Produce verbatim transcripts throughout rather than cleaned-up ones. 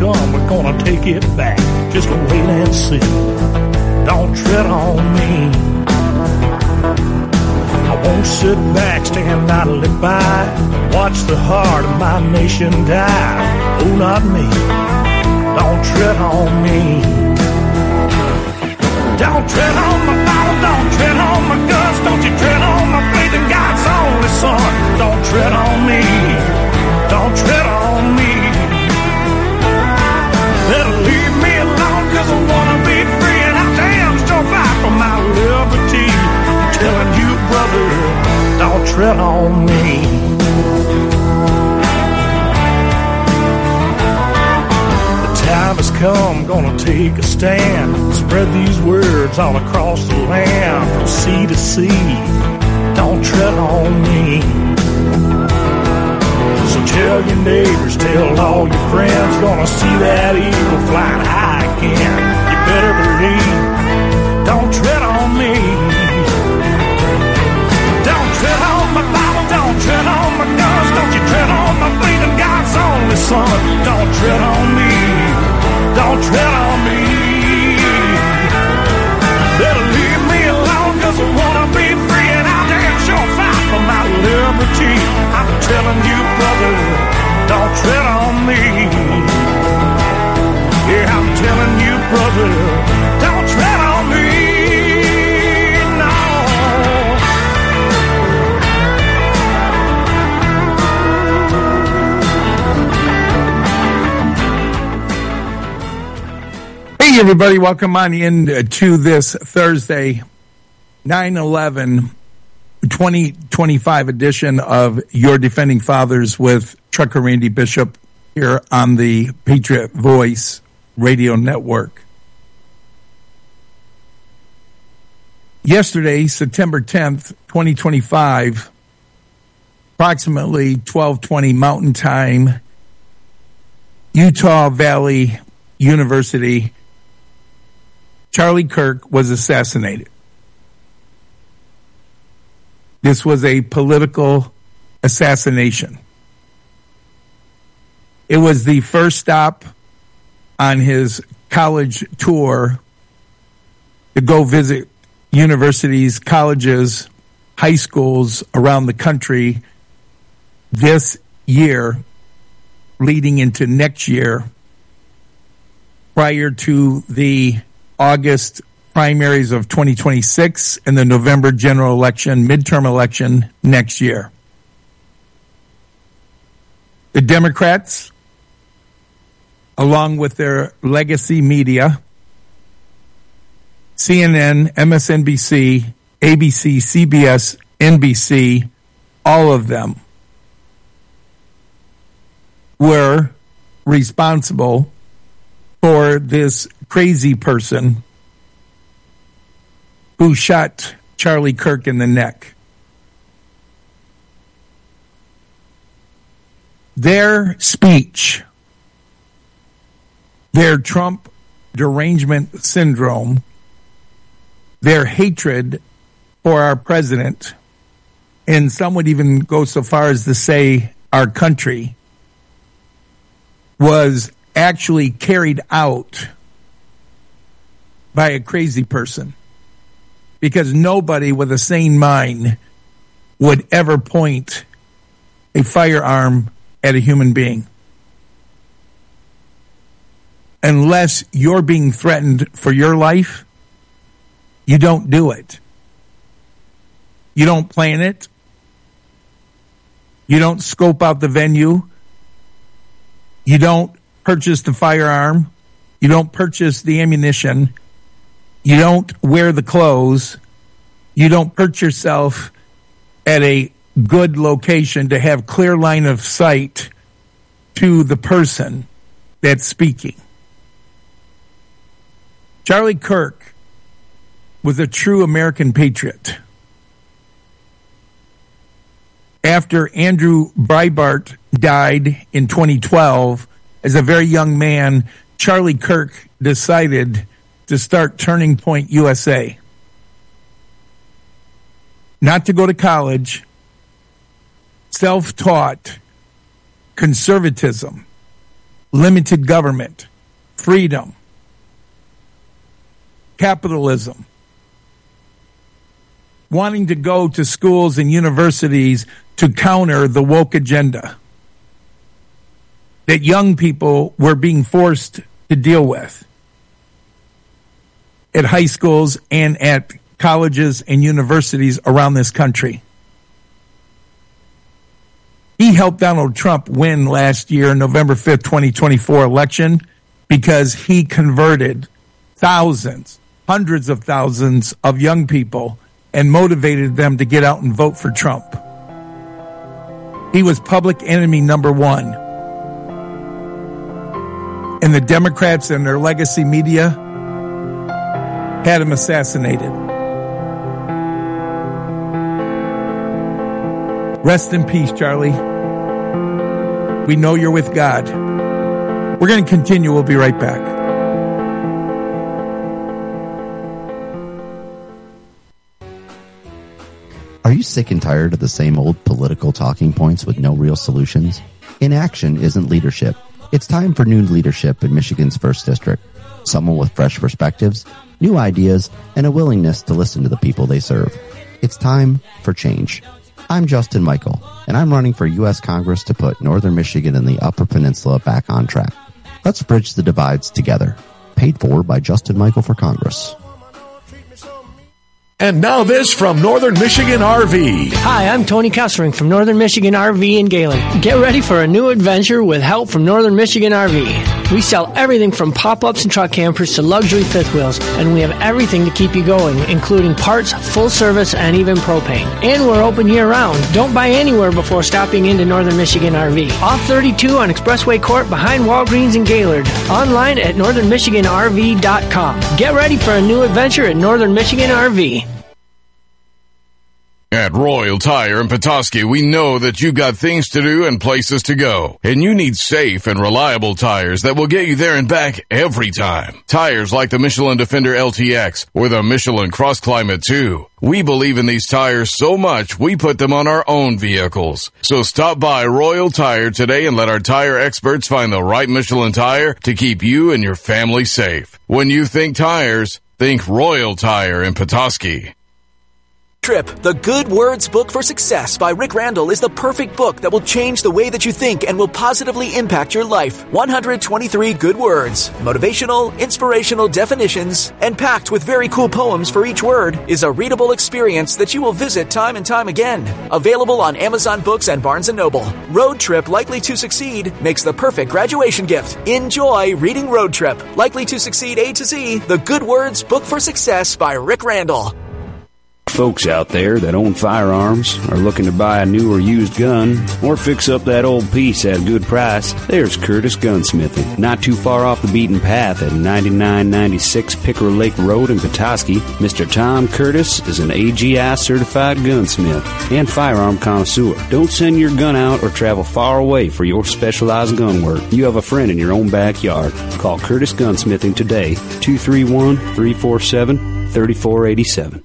come, we're gonna take it back. Just wait and see. Don't tread on me. I won't sit back, stand idly by, watch the heart of my nation die. Oh, not me. Don't tread on me. Don't tread on my Bible, don't tread on my guns, don't you tread on my faith in God's only Son. Don't tread on me. Don't tread on me. Better leave me alone, cause I wanna be free, and I damn sure fight for my liberty. I'm telling you, brother, don't tread on me. The time has come, gonna take a stand, spread these words all across the land, from sea to sea. Don't tread on me. So tell your neighbors, tell all your friends, gonna see that eagle flying high again. You better believe, don't tread on me. Don't tread on my Bible, don't tread on my guns, don't you tread on my faith in God's only Son. Don't tread on me, don't tread on me. Better leave me alone, cause I wanna be free, and I'll damn sure fight for my liberty. I'm telling you, brother, don't tread on me. Yeah, I'm telling you, brother, don't tread on me. No. Hey, everybody, welcome on in to this Thursday, nine eleven twenty twenty-five edition of Your Defending Fathers with Trucker Randy Bishop here on the Patriot Voice Radio Network. Yesterday, September tenth, twenty twenty-five, approximately twelve twenty Mountain Time, Utah Valley University, Charlie Kirk was assassinated. This was a political assassination. It was the first stop on his college tour to go visit universities, colleges, high schools around the country this year, leading into next year, prior to the August primaries of twenty twenty-six and the November general election, midterm election next year. The Democrats, along with their legacy media, C N N, M S N B C, A B C, C B S, N B C, all of them were responsible for this crazy person who shot Charlie Kirk in the neck. Their speech, their Trump derangement syndrome, their hatred for our president, and some would even go so far as to say our country, was actually carried out by a crazy person. Because nobody with a sane mind would ever point a firearm at a human being. Unless you're being threatened for your life, you don't do it. You don't plan it. You don't scope out the venue. You don't purchase the firearm. You don't purchase the ammunition. You don't wear the clothes. You don't put yourself at a good location to have clear line of sight to the person that's speaking. Charlie Kirk was a true American patriot. After Andrew Breitbart died in twenty twelve, as a very young man, Charlie Kirk decided to start Turning Point U S A. Not to go to college, self-taught conservatism, limited government, freedom, capitalism, wanting to go to schools and universities to counter the woke agenda that young people were being forced to deal with at high schools and at colleges and universities around this country. He helped Donald Trump win last year, November fifth, twenty twenty-four election, because he converted thousands, hundreds of thousands of young people and motivated them to get out and vote for Trump. He was public enemy number one. And the Democrats and their legacy media had him assassinated. Rest in peace, Charlie. We know you're with God. We're going to continue. We'll be right back. Are you sick and tired of the same old political talking points with no real solutions? Inaction isn't leadership. It's time for new leadership in Michigan's first District. Someone with fresh perspectives, new ideas, and a willingness to listen to the people they serve. It's time for change. I'm Justin Michael, and I'm running for U S Congress to put Northern Michigan and the Upper Peninsula back on track. Let's bridge the divides together. Paid for by Justin Michael for Congress. And now this from Northern Michigan R V. Hi, I'm Tony Kessering from Northern Michigan R V in Gaylord. Get ready for a new adventure with help from Northern Michigan R V. We sell everything from pop-ups and truck campers to luxury fifth wheels, and we have everything to keep you going, including parts, full service, and even propane. And we're open year-round. Don't buy anywhere before stopping into Northern Michigan R V. Off thirty-two on Expressway Court behind Walgreens in Gaylord. Online at northern michigan r v dot com. Get ready for a new adventure at Northern Michigan R V. At Royal Tire in Petoskey, we know that you've got things to do and places to go, and you need safe and reliable tires that will get you there and back every time. Tires like the Michelin Defender L T X or the Michelin Cross Climate two. We believe in these tires so much, we put them on our own vehicles. So stop by Royal Tire today and let our tire experts find the right Michelin tire to keep you and your family safe. When you think tires, think Royal Tire in Petoskey. Trip, The Good Words Book for Success by Rick Randall is the perfect book that will change the way that you think and will positively impact your life. one hundred twenty-three good words, motivational, inspirational definitions, and packed with very cool poems for each word is a readable experience that you will visit time and time again. Available on Amazon Books and Barnes and Noble. Road Trip, Likely to Succeed makes the perfect graduation gift. Enjoy reading Road Trip, Likely to Succeed A to Z, The Good Words Book for Success by Rick Randall. Folks out there that own firearms are looking to buy a new or used gun or fix up that old piece at a good price, there's Curtis Gunsmithing. Not too far off the beaten path at ninety-nine ninety-six Pickerel Lake Road in Petoskey, Mister Tom Curtis is an A G I certified gunsmith and firearm connoisseur. Don't send your gun out or travel far away for your specialized gun work. You have a friend in your own backyard. Call Curtis Gunsmithing today, two three one, three four seven, three four eight seven.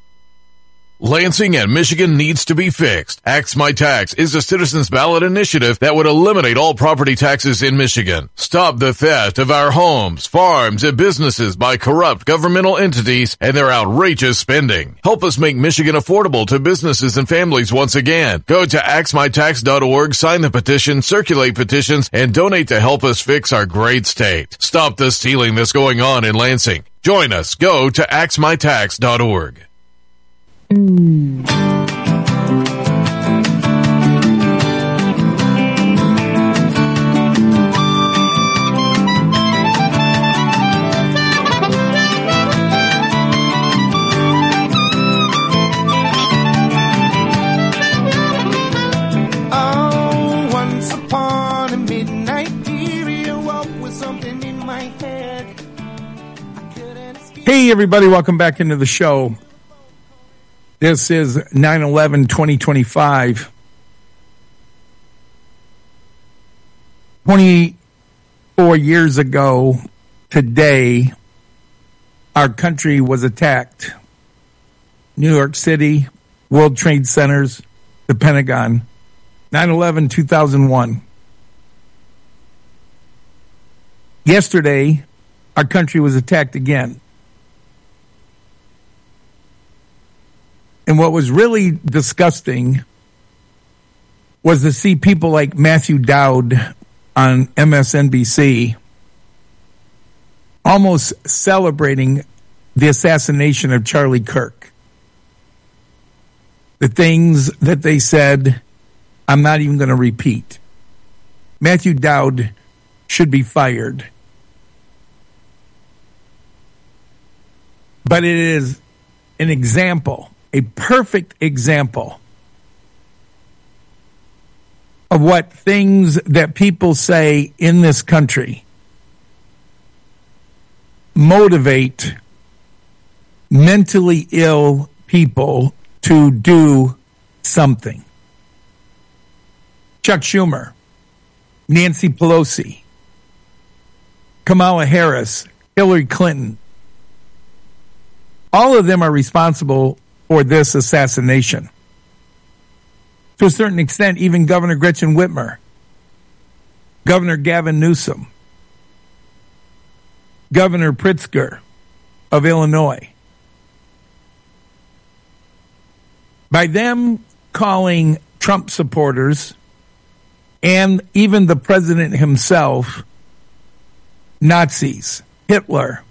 Lansing and Michigan needs to be fixed. Axe My Tax is a citizens ballot initiative that would eliminate all property taxes in Michigan. Stop the theft of our homes, farms, and businesses by corrupt governmental entities and their outrageous spending. Help us make Michigan affordable to businesses and families once again. Go to axe my tax dot org, sign the petition, circulate petitions, and donate to help us fix our great state. Stop the stealing that's going on in Lansing. Join us. Go to axe my tax dot org. Mm. Oh, once upon a midnight period, walk with something in my head. Hey, everybody, welcome back into the show. This is nine eleven twenty twenty-five. twenty-four years ago today, our country was attacked. New York City, World Trade Centers, the Pentagon. nine eleven two thousand one. Yesterday, our country was attacked again. And what was really disgusting was to see people like Matthew Dowd on M S N B C almost celebrating the assassination of Charlie Kirk. The things that they said, I'm not even going to repeat. Matthew Dowd should be fired. But it is an example, a perfect example of what things that people say in this country motivate mentally ill people to do something. Chuck Schumer, Nancy Pelosi, Kamala Harris, Hillary Clinton, all of them are responsible for this assassination. To a certain extent, even Governor Gretchen Whitmer, Governor Gavin Newsom, Governor Pritzker of Illinois. By them calling Trump supporters and even the president himself Nazis, Hitler,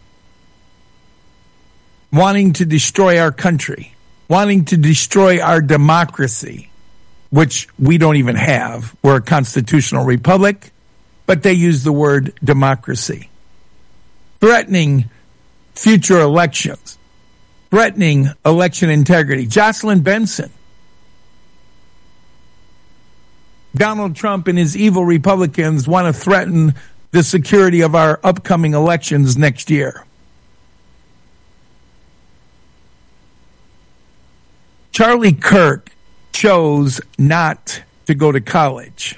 wanting to destroy our country, wanting to destroy our democracy, which we don't even have. We're a constitutional republic, but they use the word democracy. Threatening future elections, threatening election integrity. Jocelyn Benson, Donald Trump and his evil Republicans want to threaten the security of our upcoming elections next year. Charlie Kirk chose not to go to college.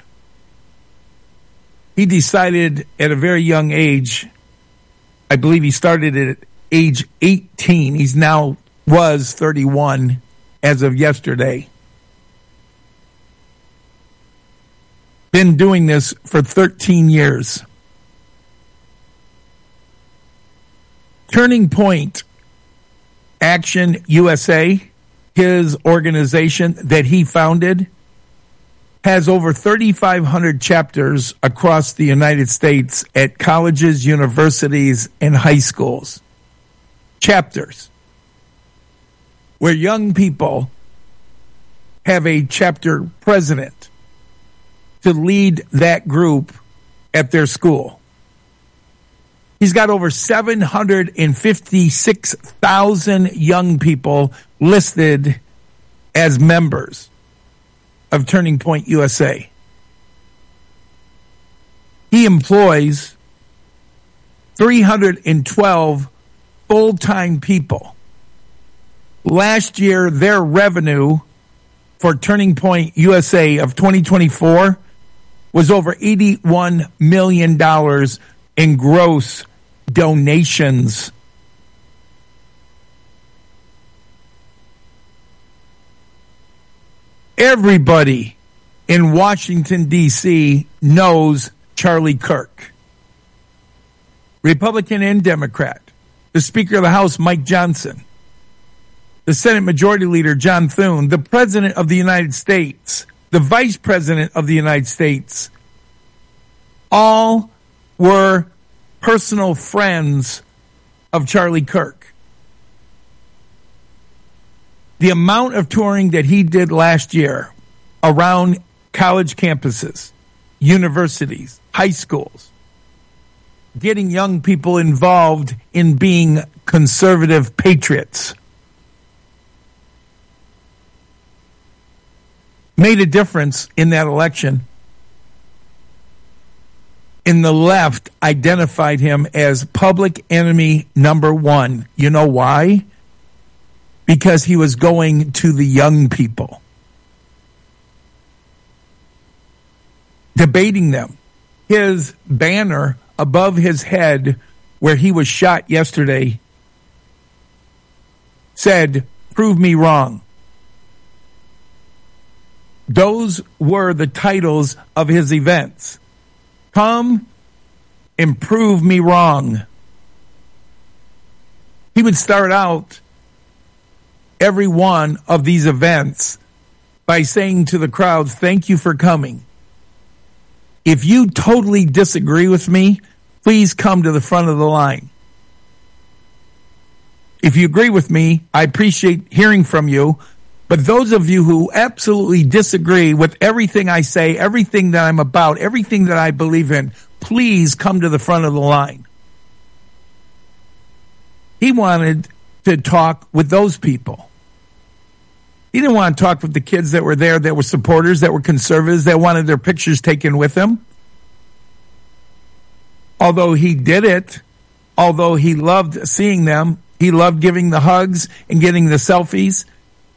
He decided at a very young age, I believe he started at age eighteen. He's now was thirty-one as of yesterday. Been doing this for thirteen years. Turning Point Action U S A, his organization that he founded, has over thirty-five hundred chapters across the United States at colleges, universities, and high schools. Chapters where young people have a chapter president to lead that group at their school. He's got over seven hundred fifty-six thousand young people listed as members of Turning Point U S A. He employs three hundred twelve full-time people. Last year, their revenue for Turning Point U S A of twenty twenty-four was over eighty-one million dollars in gross donations. Everybody in Washington, D C knows Charlie Kirk. Republican and Democrat. The Speaker of the House, Mike Johnson. The Senate Majority Leader, John Thune. The President of the United States. The Vice President of the United States. All were personal friends of Charlie Kirk. The amount of touring that he did last year around college campuses, universities, high schools, getting young people involved in being conservative patriots, made a difference in that election. In the left identified him as public enemy number one. You know why? Because he was going to the young people, debating them. His banner above his head where he was shot yesterday said, "Prove me wrong." Those were the titles of his events. Come and prove me wrong. He would start out every one of these events by saying to the crowds, thank you for coming. If you totally disagree with me, please come to the front of the line. If you agree with me, I appreciate hearing from you. But those of you who absolutely disagree with everything I say, everything that I'm about, everything that I believe in, please come to the front of the line. He wanted to talk with those people. He didn't want to talk with the kids that were there, that were supporters, that were conservatives, that wanted their pictures taken with him. Although he did it, although he loved seeing them, he loved giving the hugs and getting the selfies.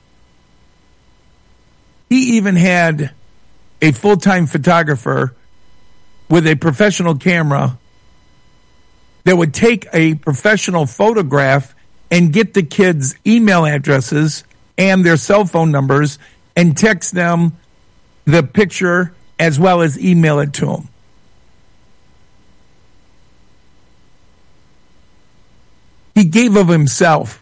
He even had a full-time photographer with a professional camera that would take a professional photograph and get the kids' email addresses and their cell phone numbers and text them the picture as well as email it to them. He gave of himself.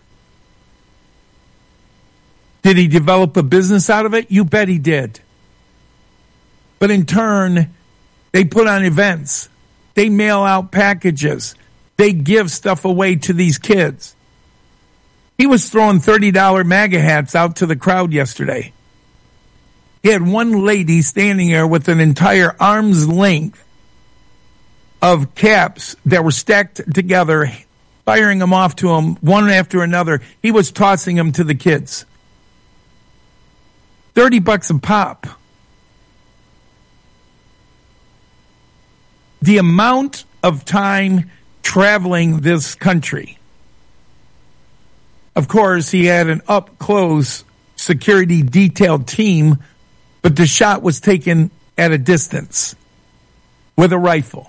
Did he develop a business out of it? You bet he did. But in turn, they put on events. They mail out packages. They give stuff away to these kids. He was throwing thirty dollars MAGA hats out to the crowd yesterday. He had one lady standing there with an entire arm's length of caps that were stacked together, firing them off to him one after another. He was tossing them to the kids. thirty bucks a pop. The amount of time traveling this country. Of course, he had an up-close security detailed team, but the shot was taken at a distance with a rifle.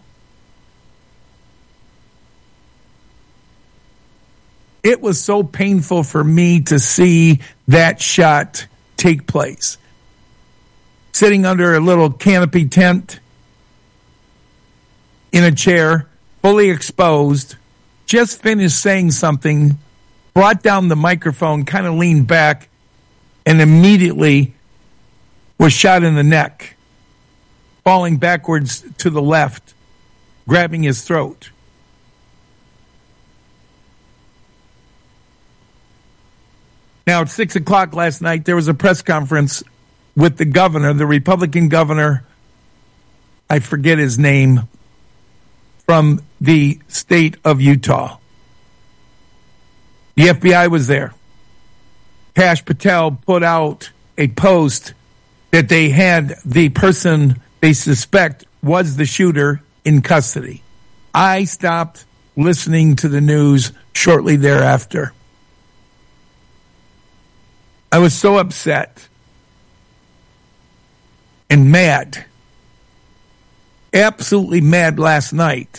It was so painful for me to see that shot take place. Sitting under a little canopy tent in a chair, fully exposed, just finished saying something, brought down the microphone, kind of leaned back, and immediately was shot in the neck, falling backwards to the left, grabbing his throat. Now, at six o'clock last night, there was a press conference with the governor, the Republican governor, I forget his name, from the state of Utah. The F B I was there. Kash Patel put out a post that they had the person they suspect was the shooter in custody. I stopped listening to the news shortly thereafter. I was so upset and mad, absolutely mad last night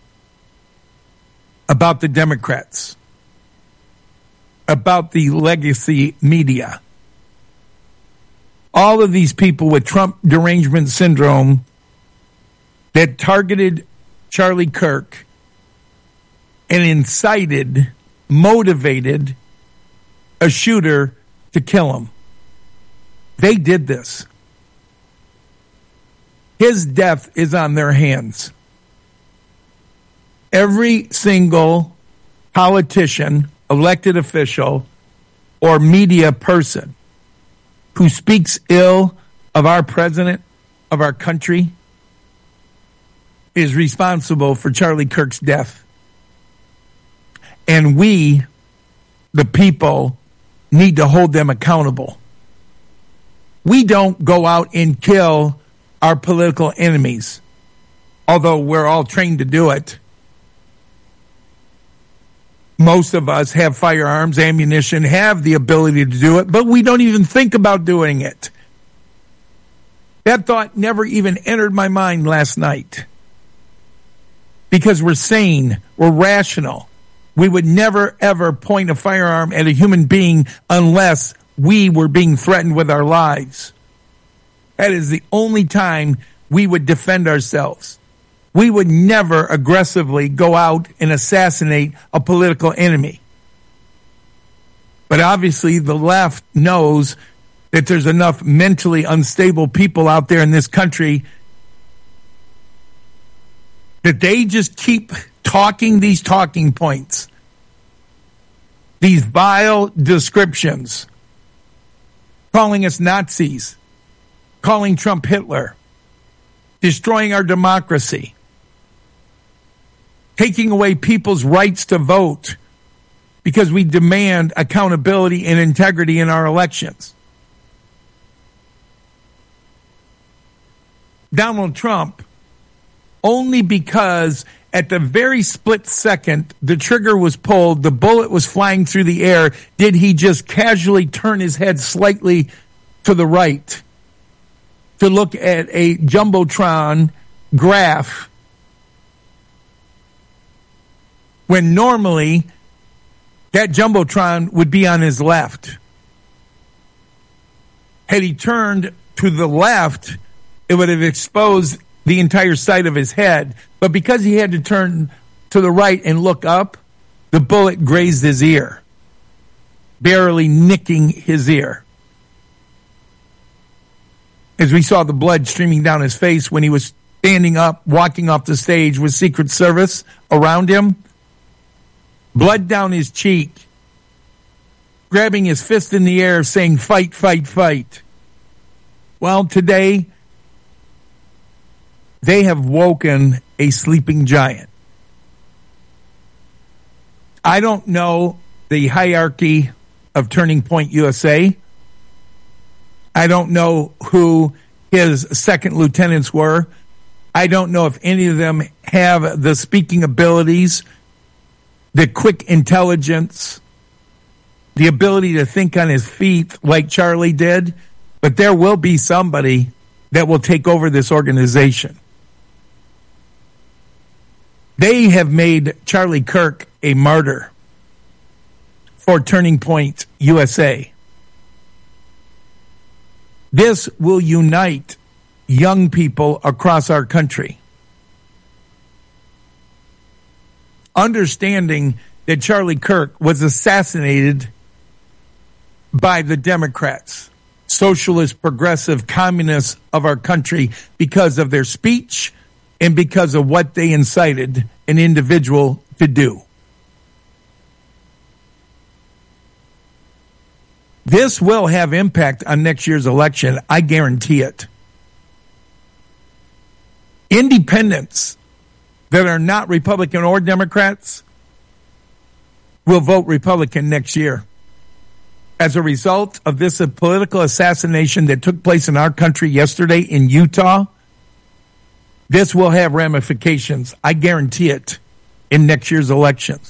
about the Democrats, about the legacy media. All of these people with Trump derangement syndrome that targeted Charlie Kirk and incited, motivated a shooter to kill him. They did this. His death is on their hands. Every single politician, elected official, or media person who speaks ill of our president, of our country, is responsible for Charlie Kirk's death. And we, the people, need to hold them accountable. We don't go out and kill our political enemies, although we're all trained to do it. Most of us have firearms, ammunition, have the ability to do it, but we don't even think about doing it. That thought never even entered my mind last night. Because we're sane, we're rational. We would never, ever point a firearm at a human being unless we were being threatened with our lives. That is the only time we would defend ourselves. We would never aggressively go out and assassinate a political enemy. But obviously the left knows that there's enough mentally unstable people out there in this country that they just keep talking these talking points, these vile descriptions, calling us Nazis, calling Trump Hitler, destroying our democracy, taking away people's rights to vote because we demand accountability and integrity in our elections. Donald Trump, only because at the very split second the trigger was pulled, the bullet was flying through the air, did he just casually turn his head slightly to the right to look at a Jumbotron graph when normally that Jumbotron would be on his left. Had he turned to the left, it would have exposed the entire side of his head. But because he had to turn to the right and look up, the bullet grazed his ear, barely nicking his ear. As we saw the blood streaming down his face when he was standing up, walking off the stage with Secret Service around him, blood down his cheek, grabbing his fist in the air, saying, "Fight, fight, fight." Well, today, they have woken a sleeping giant. I don't know the hierarchy of Turning Point U S A. I don't know who his second lieutenants were. I don't know if any of them have the speaking abilities, the quick intelligence, the ability to think on his feet like Charlie did. But there will be somebody that will take over this organization. They have made Charlie Kirk a martyr for Turning Point U S A. This will unite young people across our country. Understanding that Charlie Kirk was assassinated by the Democrats, socialist, progressive, communists of our country because of their speech and because of what they incited an individual to do. This will have impact on next year's election. I guarantee it. Independents that are not Republican or Democrats will vote Republican next year. As a result of this political assassination that took place in our country yesterday in Utah, this will have ramifications, I guarantee it, in next year's elections.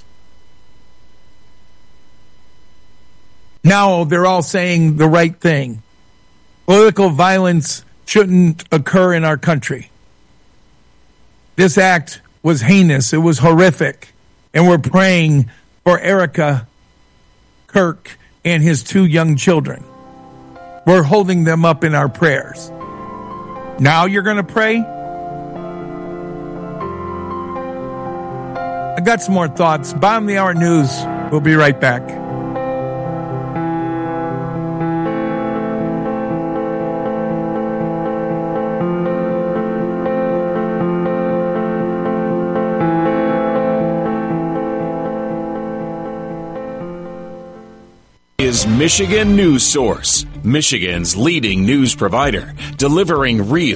Now they're all saying the right thing. Political violence shouldn't occur in our country. This act was heinous. It was horrific. And we're praying for Erica Kirk and his two young children. We're holding them up in our prayers. Now you're going to pray? I got some more thoughts. Bottom of the hour news. We'll be right back. Is Michigan News Source, Michigan's leading news provider, delivering real